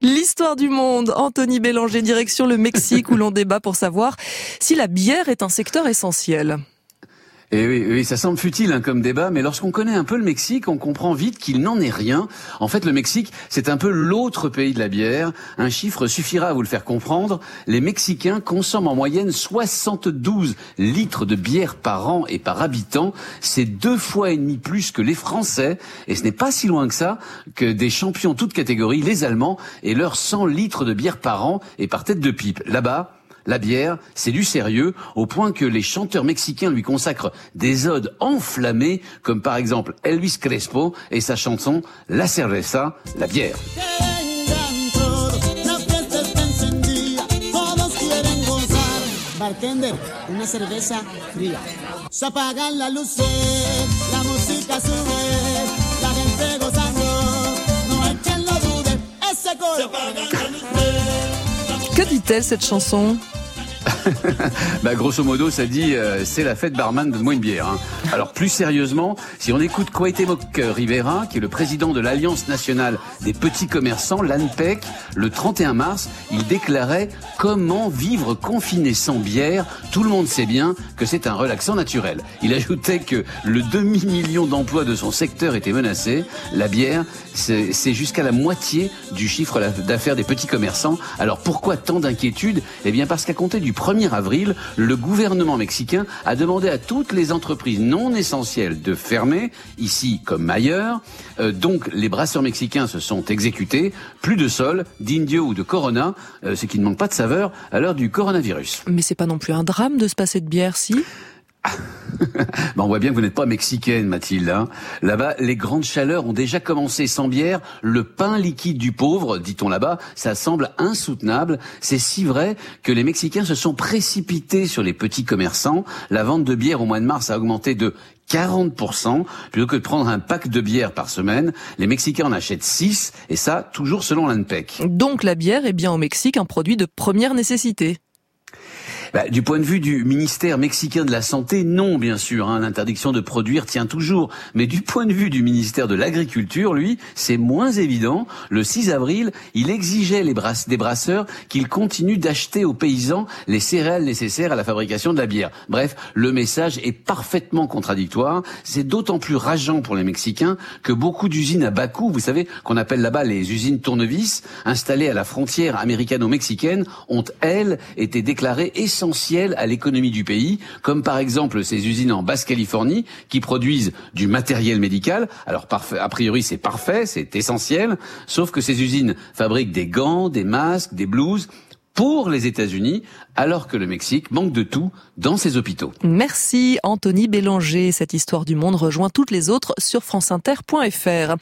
L'histoire du monde, Anthony Bélanger, direction le Mexique où l'on débat pour savoir si la bière est un secteur essentiel. Et oui, ça semble futile comme débat, mais lorsqu'on connaît un peu le Mexique, on comprend vite qu'il n'en est rien. En fait, le Mexique, c'est un peu l'autre pays de la bière. Un chiffre suffira à vous le faire comprendre. Les Mexicains consomment en moyenne 72 litres de bière par an et par habitant. C'est 2,5 fois plus que les Français. Et ce n'est pas si loin que ça que des champions toutes catégories, les Allemands, et leurs 100 litres de bière par an et par tête de pipe. Là-bas, la bière, c'est du sérieux, au point que les chanteurs mexicains lui consacrent des odes enflammées, comme par exemple Elvis Crespo et sa chanson La Cerveza, la bière. Bartender, una cerveza fría. Se apagan las luces, la música sube, la gente gozando, no hay quien lo dude, ese coro. Se apagan las luces. Que dit-elle cette chanson ? Grosso modo, ça dit c'est la fête barman, donne-moi une bière. Alors plus sérieusement, si on écoute Cuauhtémoc Rivera, qui est le président de l'Alliance nationale des petits commerçants, l'ANPEC, le 31 mars, il déclarait « Comment vivre confiné sans bière ? Tout le monde sait bien que c'est un relaxant naturel ». Il ajoutait que le demi-million d'emplois de son secteur étaient menacés. La bière, c'est jusqu'à la moitié du chiffre d'affaires des petits commerçants. Alors pourquoi tant d'inquiétude ? Eh bien parce qu'à compter du 1er avril, le gouvernement mexicain a demandé à toutes les entreprises non essentielles de fermer, ici comme ailleurs. Donc les brasseurs mexicains se sont exécutés. Plus de sol, d'Indio ou de Corona, ce qui ne manque pas de saveur à l'heure du coronavirus. Mais c'est pas non plus un drame de se passer de bière, si ? On voit bien que vous n'êtes pas mexicaine, Mathilde. Là-bas, les grandes chaleurs ont déjà commencé sans bière. Le pain liquide du pauvre, dit-on là-bas, ça semble insoutenable. C'est si vrai que les Mexicains se sont précipités sur les petits commerçants. La vente de bière au mois de mars a augmenté de 40%. Plutôt que de prendre un pack de bière par semaine, les Mexicains en achètent 6, et ça, toujours selon l'ANPEC. Donc la bière est bien au Mexique un produit de première nécessité. Du point de vue du ministère mexicain de la Santé, non, bien sûr, l'interdiction de produire tient toujours. Mais du point de vue du ministère de l'Agriculture, lui, c'est moins évident. Le 6 avril, il exigeait des brasseurs qu'ils continuent d'acheter aux paysans les céréales nécessaires à la fabrication de la bière. Bref, le message est parfaitement contradictoire. C'est d'autant plus rageant pour les Mexicains que beaucoup d'usines à bas coût, vous savez, qu'on appelle là-bas les usines tournevis, installées à la frontière américano-mexicaine, ont, elles, été déclarées essentielles à l'économie du pays, comme par exemple ces usines en Basse-Californie qui produisent du matériel médical. Alors a priori c'est parfait, c'est essentiel, sauf que ces usines fabriquent des gants, des masques, des blouses pour les États-Unis, alors que le Mexique manque de tout dans ses hôpitaux. Merci Anthony Bélanger. Cette histoire du monde rejoint toutes les autres sur franceinter.fr.